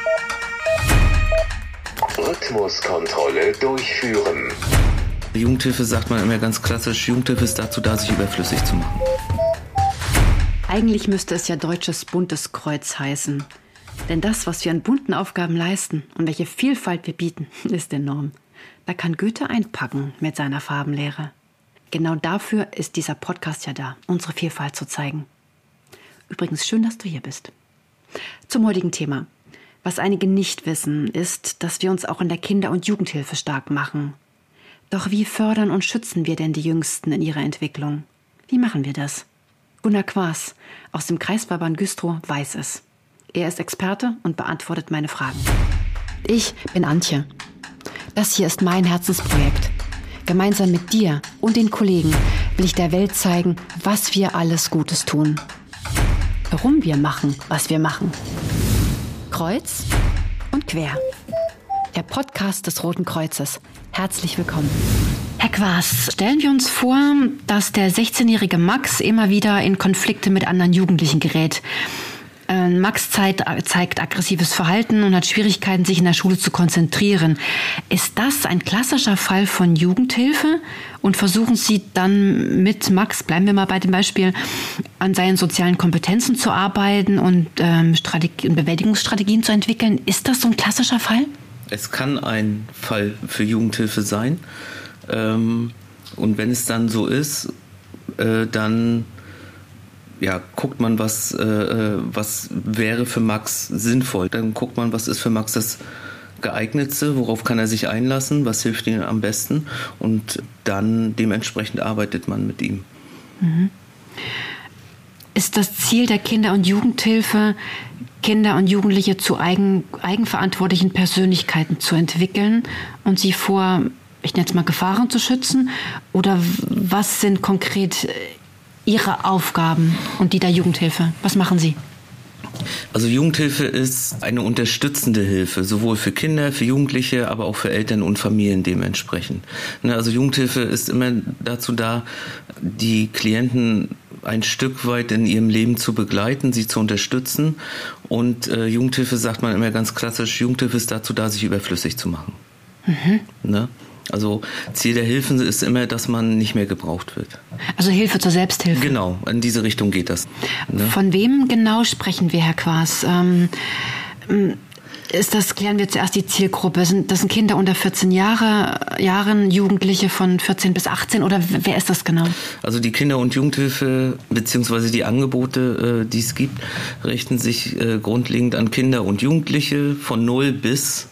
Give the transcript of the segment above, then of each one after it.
Rhythmuskontrolle durchführen. Jugendhilfe sagt man immer ganz klassisch, Jugendhilfe ist dazu da, sich überflüssig zu machen. Eigentlich müsste es ja Deutsches Buntes Kreuz heißen. Denn das, was wir an bunten Aufgaben leisten und welche Vielfalt wir bieten, ist enorm. Da kann Goethe einpacken mit seiner Farbenlehre. Genau dafür ist dieser Podcast ja da, unsere Vielfalt zu zeigen. Übrigens schön, dass du hier bist. Zum heutigen Thema. Was einige nicht wissen, ist, dass wir uns auch in der Kinder- und Jugendhilfe stark machen. Doch wie fördern und schützen wir denn die Jüngsten in ihrer Entwicklung? Wie machen wir das? Gunnar Quaas aus dem Kreisverband Güstrow weiß es. Er ist Experte und beantwortet meine Fragen. Ich bin Antje. Das hier ist mein Herzensprojekt. Gemeinsam mit dir und den Kollegen will ich der Welt zeigen, was wir alles Gutes tun. Warum wir machen, was wir machen. Kreuz und quer. Der Podcast des Roten Kreuzes. Herzlich willkommen. Herr Quaas, stellen wir uns vor, dass der 16-jährige Max immer wieder in Konflikte mit anderen Jugendlichen gerät. Max zeigt aggressives Verhalten und hat Schwierigkeiten, sich in der Schule zu konzentrieren. Ist das ein klassischer Fall von Jugendhilfe? Und versuchen Sie dann mit Max, bleiben wir mal bei dem Beispiel, an seinen sozialen Kompetenzen zu arbeiten und Bewältigungsstrategien zu entwickeln? Ist das so ein klassischer Fall? Es kann ein Fall für Jugendhilfe sein. Und wenn es dann so ist, dann guckt man, was wäre für Max sinnvoll. Dann guckt man, was ist für Max das Geeignetste, worauf kann er sich einlassen, was hilft ihm am besten und dann dementsprechend arbeitet man mit ihm. Mhm. Ist das Ziel der Kinder- und Jugendhilfe, Kinder und Jugendliche zu eigenverantwortlichen Persönlichkeiten zu entwickeln und sie vor, ich nenne es mal, Gefahren zu schützen? Oder was sind konkret Ihre Aufgaben und die der Jugendhilfe? Was machen Sie? Also Jugendhilfe ist eine unterstützende Hilfe, sowohl für Kinder, für Jugendliche, aber auch für Eltern und Familien dementsprechend. Also Jugendhilfe ist immer dazu da, die Klienten ein Stück weit in ihrem Leben zu begleiten, sie zu unterstützen. Und Jugendhilfe sagt man immer ganz klassisch, Jugendhilfe ist dazu da, sich überflüssig zu machen. Mhm. Also Ziel der Hilfen ist immer, dass man nicht mehr gebraucht wird. Also Hilfe zur Selbsthilfe. Genau, in diese Richtung geht das. Von wem genau sprechen wir, Herr Quaas? Klären wir zuerst die Zielgruppe. Das sind Kinder unter 14 Jahren, Jugendliche von 14 bis 18 oder wer ist das genau? Also die Kinder- und Jugendhilfe bzw. die Angebote, die es gibt, richten sich grundlegend an Kinder und Jugendliche von 0 bis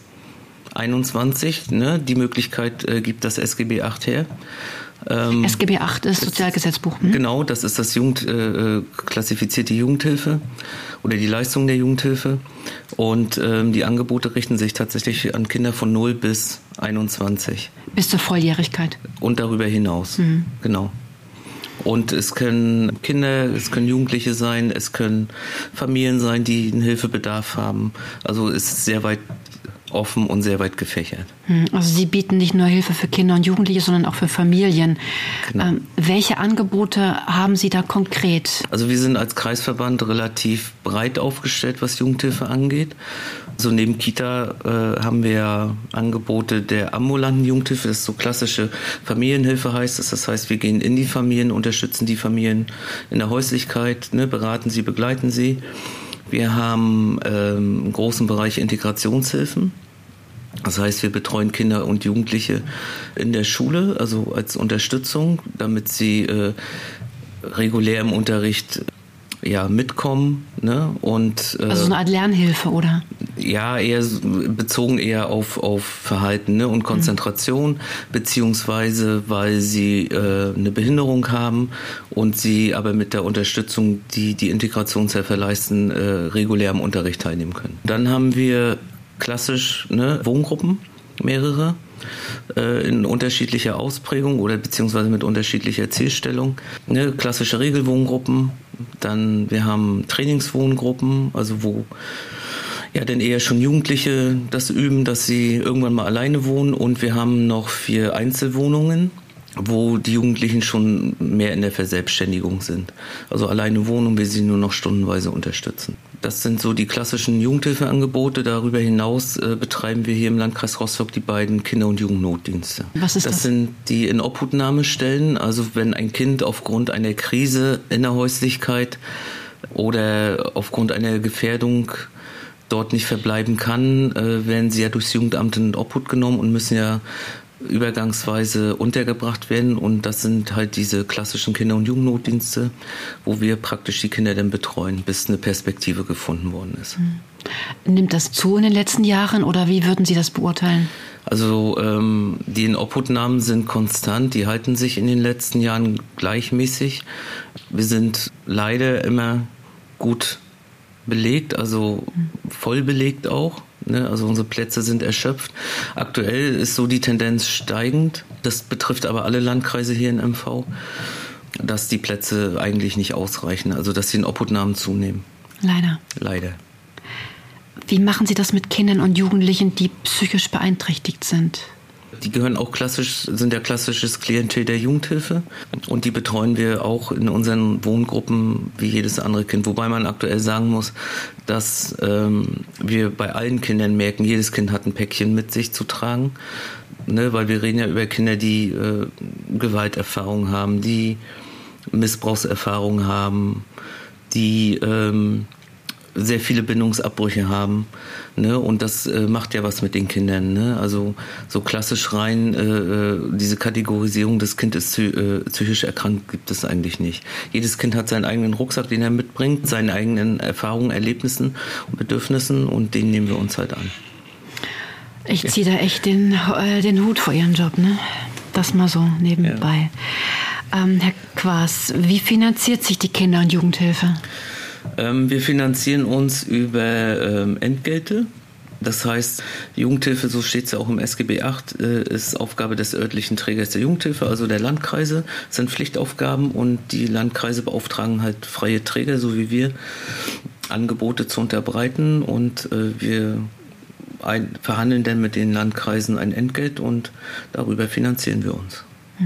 21, Die Möglichkeit gibt das SGB 8 her. SGB 8 ist Sozialgesetzbuch. Genau, das ist das klassifizierte Jugendhilfe oder die Leistung der Jugendhilfe. Und die Angebote richten sich tatsächlich an Kinder von 0 bis 21. Bis zur Volljährigkeit. Und darüber hinaus, genau. Und es können Kinder, es können Jugendliche sein, es können Familien sein, die einen Hilfebedarf haben. Also es ist sehr weit offen und sehr weit gefächert. Also Sie bieten nicht nur Hilfe für Kinder und Jugendliche, sondern auch für Familien. Genau. Welche Angebote haben Sie da konkret? Also wir sind als Kreisverband relativ breit aufgestellt, was Jugendhilfe angeht. Also neben Kita haben wir Angebote der ambulanten Jugendhilfe, das ist so klassische Familienhilfe heißt es. Das heißt, wir gehen in die Familien, unterstützen die Familien in der Häuslichkeit, beraten sie, begleiten sie. Wir haben einen großen Bereich Integrationshilfen. Das heißt, wir betreuen Kinder und Jugendliche in der Schule, also als Unterstützung, damit sie regulär im Unterricht mitkommen. Und, also so eine Art Lernhilfe, oder? Ja, bezogen auf Verhalten und Konzentration, beziehungsweise weil sie eine Behinderung haben und sie aber mit der Unterstützung, die Integrationshelfer leisten, regulär im Unterricht teilnehmen können. Dann haben wir klassisch Wohngruppen, mehrere, in unterschiedlicher Ausprägung oder beziehungsweise mit unterschiedlicher Zielstellung. Klassische Regelwohngruppen, dann wir haben Trainingswohngruppen, also wo dann eher schon Jugendliche das üben, dass sie irgendwann mal alleine wohnen, und wir haben noch 4 Einzelwohnungen, wo die Jugendlichen schon mehr in der Verselbstständigung sind. Also alleine wohnen und wir sie nur noch stundenweise unterstützen. Das sind so die klassischen Jugendhilfeangebote. Darüber hinaus betreiben wir hier im Landkreis Rostock die beiden Kinder- und Jugendnotdienste. Was ist das? Das sind die Inobhutnahmestellen. Also wenn ein Kind aufgrund einer Krise in der Häuslichkeit oder aufgrund einer Gefährdung dort nicht verbleiben kann, werden sie ja durchs Jugendamt in Obhut genommen und müssen ja übergangsweise untergebracht werden. Und das sind halt diese klassischen Kinder- und Jugendnotdienste, wo wir praktisch die Kinder dann betreuen, bis eine Perspektive gefunden worden ist. Nimmt das zu in den letzten Jahren oder wie würden Sie das beurteilen? Also die Inobhutnahmen sind konstant, die halten sich in den letzten Jahren gleichmäßig. Wir sind leider immer gut belegt, also voll belegt auch. Also unsere Plätze sind erschöpft. Aktuell ist so die Tendenz steigend. Das betrifft aber alle Landkreise hier in MV, dass die Plätze eigentlich nicht ausreichen, also dass die Inobhutnahmen zunehmen. Leider. Wie machen Sie das mit Kindern und Jugendlichen, die psychisch beeinträchtigt sind? Die gehören auch sind ja klassisches Klientel der Jugendhilfe und die betreuen wir auch in unseren Wohngruppen wie jedes andere Kind. Wobei man aktuell sagen muss, dass wir bei allen Kindern merken, jedes Kind hat ein Päckchen mit sich zu tragen, ne? Weil wir reden ja über Kinder, die Gewalterfahrung haben, die Missbrauchserfahrung haben, die sehr viele Bindungsabbrüche haben, ne? Und das macht ja was mit den Kindern, ne? Also so klassisch rein diese Kategorisierung, das Kind ist psychisch erkrankt, gibt es eigentlich nicht. Jedes Kind hat seinen eigenen Rucksack, den er mitbringt, seine eigenen Erfahrungen, Erlebnissen und Bedürfnissen und den nehmen wir uns halt an. Ich ziehe da echt den Hut vor Ihren Job, ne? Das mal so nebenbei. Ja. Herr Quaas, wie finanziert sich die Kinder- und Jugendhilfe? Wir finanzieren uns über Entgelte. Das heißt, Jugendhilfe, so steht es ja auch im SGB VIII, ist Aufgabe des örtlichen Trägers der Jugendhilfe, also der Landkreise. Das sind Pflichtaufgaben und die Landkreise beauftragen halt freie Träger, so wie wir, Angebote zu unterbreiten und wir verhandeln dann mit den Landkreisen ein Entgelt und darüber finanzieren wir uns.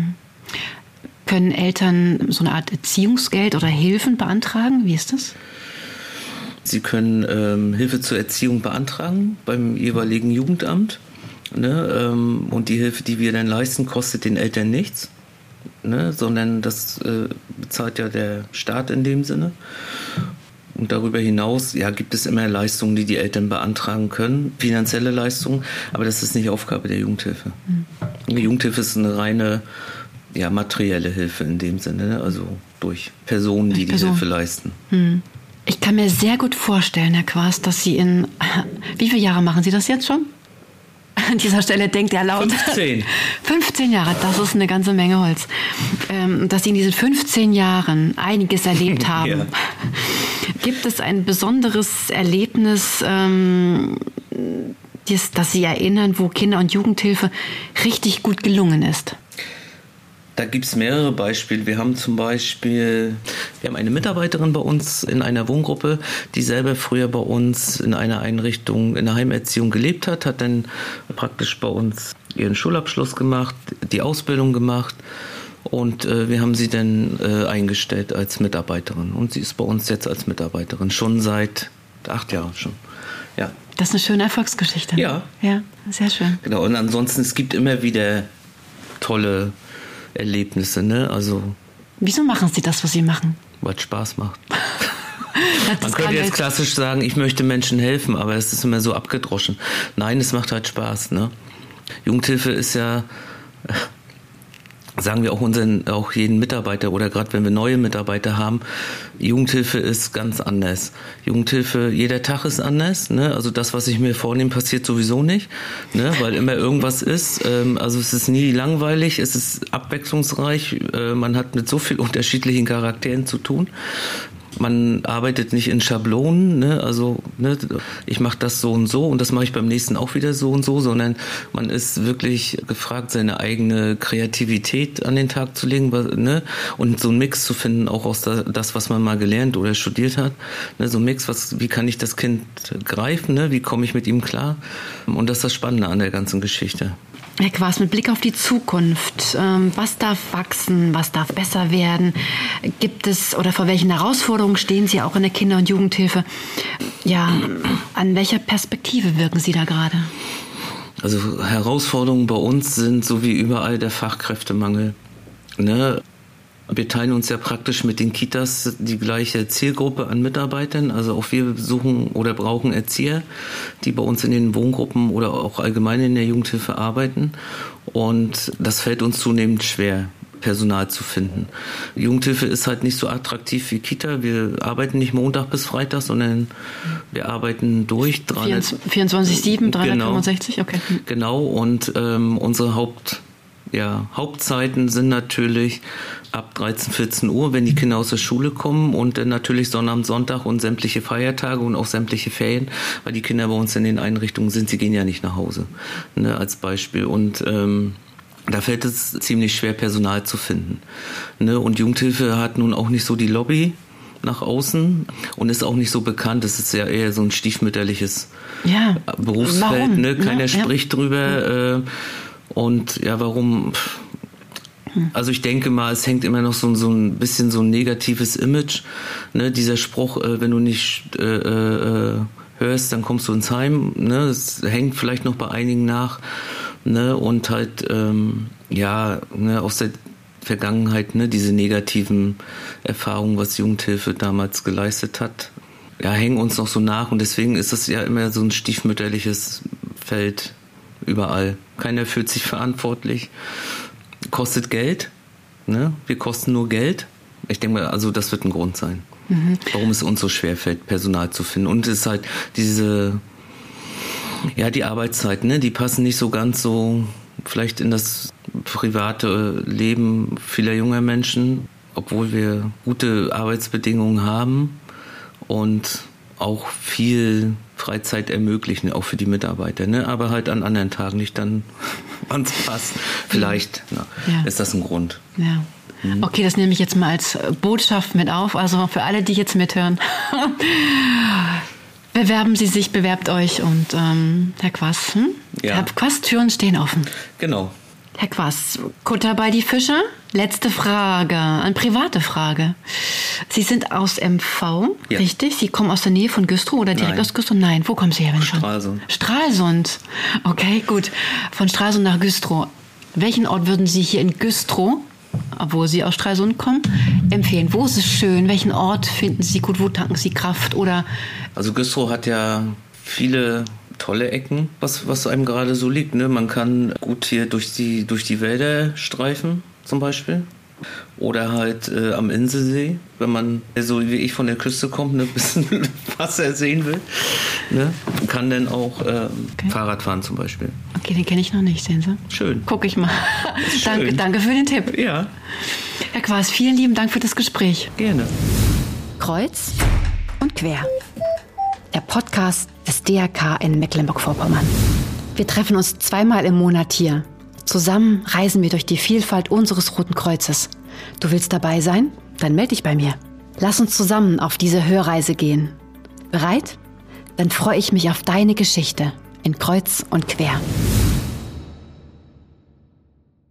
Können Eltern so eine Art Erziehungsgeld oder Hilfen beantragen? Wie ist das? Sie können Hilfe zur Erziehung beantragen beim jeweiligen Jugendamt. Ne? Und die Hilfe, die wir dann leisten, kostet den Eltern nichts, ne? Sondern das bezahlt ja der Staat in dem Sinne. Und darüber hinaus gibt es immer Leistungen, die Eltern beantragen können, finanzielle Leistungen, aber das ist nicht Aufgabe der Jugendhilfe. Die Jugendhilfe ist eine reine materielle Hilfe in dem Sinne, ne? Also durch Personen, die Hilfe leisten. Ich kann mir sehr gut vorstellen, Herr Quaas, dass Sie wie viele Jahre machen Sie das jetzt schon? An dieser Stelle denkt er laut. 15 Jahre, das ist eine ganze Menge Holz. Dass Sie in diesen 15 Jahren einiges erlebt haben. Ja. Gibt es ein besonderes Erlebnis, das Sie erinnern, wo Kinder- und Jugendhilfe richtig gut gelungen ist? Da gibt es mehrere Beispiele. Wir haben eine Mitarbeiterin bei uns in einer Wohngruppe, die selber früher bei uns in einer Einrichtung in der Heimerziehung gelebt hat dann praktisch bei uns ihren Schulabschluss gemacht, die Ausbildung gemacht und wir haben sie dann eingestellt als Mitarbeiterin. Und sie ist bei uns jetzt als Mitarbeiterin schon seit 8 Jahren schon. Ja. Das ist eine schöne Erfolgsgeschichte. Ja. Ja, sehr schön. Genau, und ansonsten, es gibt immer wieder tolle Erlebnisse, ne? Also. Wieso machen Sie das, was Sie machen? Weil es Spaß macht. Man könnte jetzt klassisch sagen, ich möchte Menschen helfen, aber es ist immer so abgedroschen. Nein, es macht halt Spaß, ne? Jugendhilfe ist ja, sagen wir auch jeden Mitarbeiter oder gerade wenn wir neue Mitarbeiter haben, Jugendhilfe ist ganz anders. Jugendhilfe, jeder Tag ist anders, ne? Also das, was ich mir vornehme, passiert sowieso nicht, ne? Weil immer irgendwas ist. Also es ist nie langweilig, es ist abwechslungsreich, man hat mit so vielen unterschiedlichen Charakteren zu tun. Man arbeitet nicht in Schablonen, ne? Also ne, ich mache das so und das mache ich beim nächsten auch wieder so und so, sondern man ist wirklich gefragt, seine eigene Kreativität an den Tag zu legen, ne? Und so einen Mix zu finden, auch aus das, was man mal gelernt oder studiert hat. Ne? So ein Mix, wie kann ich das Kind greifen, ne? Wie komme ich mit ihm klar? Und das ist das Spannende an der ganzen Geschichte. Herr Quast, mit Blick auf die Zukunft, was darf wachsen, was darf besser werden? Gibt es oder vor welchen Herausforderungen stehen Sie auch in der Kinder- und Jugendhilfe? Ja, an welcher Perspektive wirken Sie da gerade? Also Herausforderungen bei uns sind so wie überall der Fachkräftemangel. Ne? Wir teilen uns ja praktisch mit den Kitas die gleiche Zielgruppe an Mitarbeitern. Also auch wir suchen oder brauchen Erzieher, die bei uns in den Wohngruppen oder auch allgemein in der Jugendhilfe arbeiten. Und das fällt uns zunehmend schwer, Personal zu finden. Jugendhilfe ist halt nicht so attraktiv wie Kita. Wir arbeiten nicht Montag bis Freitag, sondern wir arbeiten durch. 24/7, 365, okay. Genau, und unsere Hauptzeiten sind natürlich ab 13, 14 Uhr, wenn die Kinder aus der Schule kommen, und dann natürlich Sonnabend, Sonntag und sämtliche Feiertage und auch sämtliche Ferien, weil die Kinder bei uns in den Einrichtungen sind, sie gehen ja nicht nach Hause, ne, als Beispiel. Und da fällt es ziemlich schwer, Personal zu finden. Ne? Und Jugendhilfe hat nun auch nicht so die Lobby nach außen und ist auch nicht so bekannt. Es ist ja eher so ein stiefmütterliches Berufsfeld. Ne? Keiner spricht drüber. Und ja, warum? Also ich denke mal, es hängt immer noch so ein bisschen so ein negatives Image. Ne? Dieser Spruch, wenn du nicht hörst, dann kommst du ins Heim. Ne? Es hängt vielleicht noch bei einigen nach. Ne? Und halt, aus der Vergangenheit, ne? Diese negativen Erfahrungen, was Jugendhilfe damals geleistet hat, ja, hängen uns noch so nach. Und deswegen ist es ja immer so ein stiefmütterliches Feld überall. Keiner fühlt sich verantwortlich. Kostet Geld. Ne? Wir kosten nur Geld. Ich denke mal, also das wird ein Grund sein, warum es uns so schwer fällt, Personal zu finden. Und es ist halt die Arbeitszeiten, ne? Die passen nicht so ganz so vielleicht in das private Leben vieler junger Menschen, obwohl wir gute Arbeitsbedingungen haben und auch viel Freizeit ermöglichen, auch für die Mitarbeiter, ne? Aber halt an anderen Tagen nicht dann, wann es passt. Vielleicht ist das ein Grund. Ja. Okay, das nehme ich jetzt mal als Botschaft mit auf, also für alle, die jetzt mithören. Bewerben Sie sich, bewerbt euch und Herr Quast, Herr Quast, Türen stehen offen. Genau. Herr Quast, Kutter bei die Fische? Letzte Frage, eine private Frage. Sie sind aus MV, richtig? Sie kommen aus der Nähe von Güstrow oder direkt aus Güstrow? Nein, wo kommen Sie her? Stralsund. Stralsund. Okay, gut. Von Stralsund nach Güstrow. Welchen Ort würden Sie hier in Güstrow, obwohl Sie aus Stralsund kommen, empfehlen? Wo ist es schön? Welchen Ort finden Sie gut? Wo tanken Sie Kraft? Oder? Also Güstrow hat ja viele tolle Ecken, was einem gerade so liegt. Ne? Man kann gut hier durch die Wälder streifen, zum Beispiel. Oder halt am Inselsee, wenn man so wie ich von der Küste kommt, ein bisschen Wasser sehen will. Ne? Kann dann auch Fahrrad fahren zum Beispiel. Okay, den kenne ich noch nicht, sehen Sie? Schön. Guck ich mal. Danke für den Tipp. Ja. Herr Quast, vielen lieben Dank für das Gespräch. Gerne. Kreuz und quer. Der Podcast des DRK in Mecklenburg-Vorpommern. Wir treffen uns 2-mal im Monat hier. Zusammen reisen wir durch die Vielfalt unseres Roten Kreuzes. Du willst dabei sein? Dann melde dich bei mir. Lass uns zusammen auf diese Hörreise gehen. Bereit? Dann freue ich mich auf deine Geschichte in Kreuz und Quer.